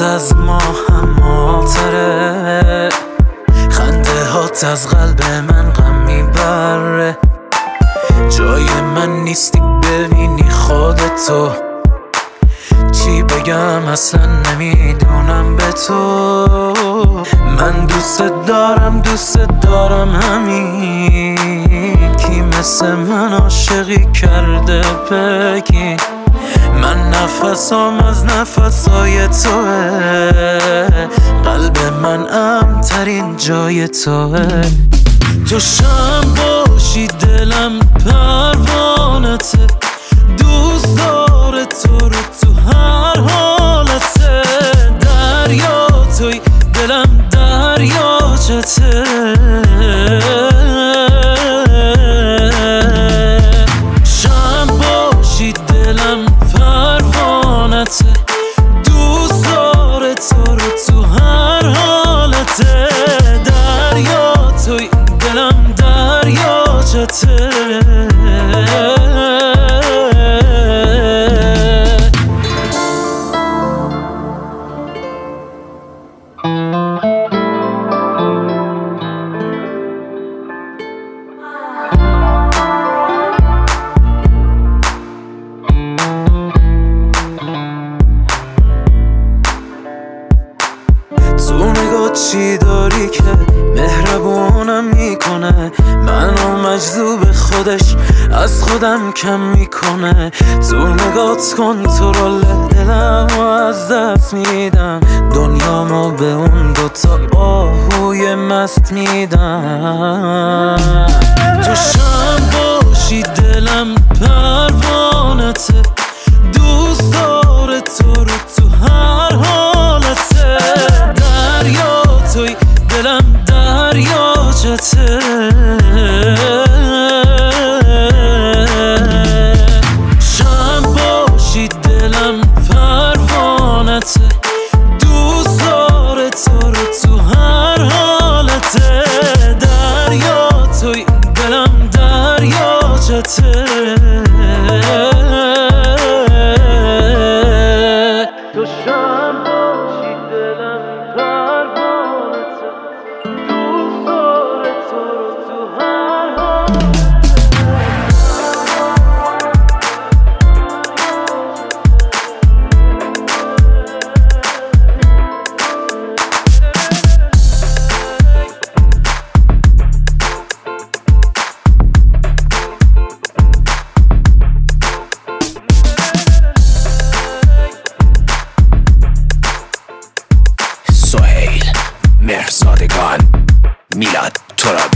هات از ما هماتره، خنده هات از قلب من غم میبره. جای من نیستی ببینی خودتو، چی بگم اصلا نمیدونم به تو. من دوست دارم همین، کی مثل من عاشقی کرده بگی. من نفسام از نفسای توه، قلب من امن‌ترین جای توه. تو شم باشی دلم پروانته، دوست داره تو رو تو هر حالته. دریا توی دلم دریاچته، شم باشی دلم پروانته، دوست داره تو رو تو هر حالته. دریا توی دلم دریاچته. تو نگاه چی داری که مهربونم میکنه، منو مجذوب خودش از خودم کم میکنه. تو نگات کنترل دلم از دست میدم، دنیامو به اون دوتا آهوی مست میدم. تو شم باشی دلم پروانته، دوست داره تو رو تو هر حالته. دریا توی دلم دریاچته، شم باشی دلم پروانته، دوست داره تو رو تو هر حالته. دریا توی دلم دریاچته. تو شم باشی دلم پروانته، دوست داره تو رو تو هر سهیل مهرزادگان، میلاد ترابی.